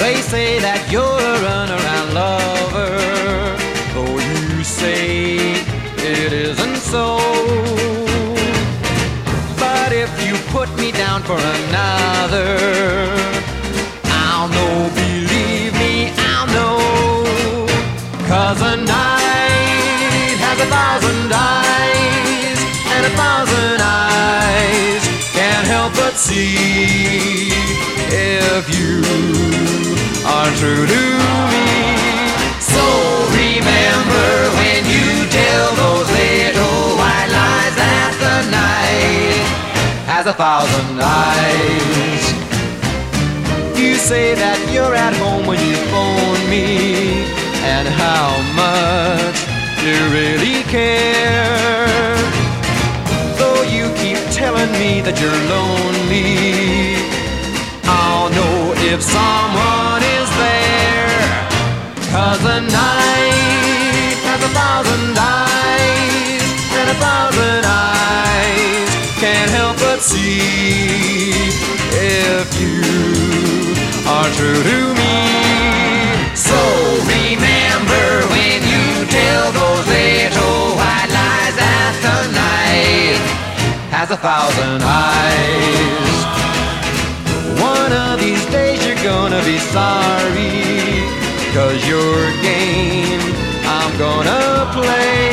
They say that you're a runaround lover, though you say it isn't so. But if you put me down for another, I'll know, believe me, I'll know. 'Cause a night has 1,000 eyes, and 1,000 eyes can't help but see if you are true to me. So remember when you tell those little white lies that the night has 1,000 eyes. You say that you're at home when you phone me, and how much you really care. Though you keep telling me that you're lonely, I'll know if someone is there. 'Cause the night has 1,000 eyes, and 1,000 eyes can't help but see if you are true to me. So remember when you tell those little white lies that the night has 1,000 eyes. One of these days you're gonna be sorry, 'cause your game I'm gonna play,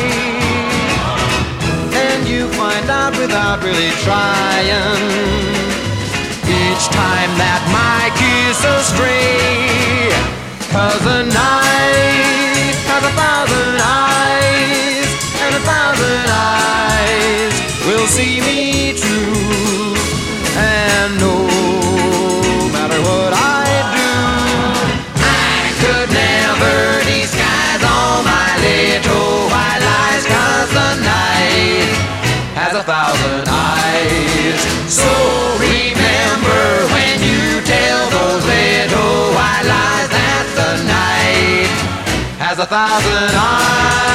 and you find out without really trying each time that my kiss astray. 'Cause the night has 1,000 eyes, and 1,000 eyes will see me true, and no matter what I do, I could never disguise all my little white lies. 'Cause the night has 1,000 eyes. So remember when you tell those little white lies that the night has 1,000 eyes.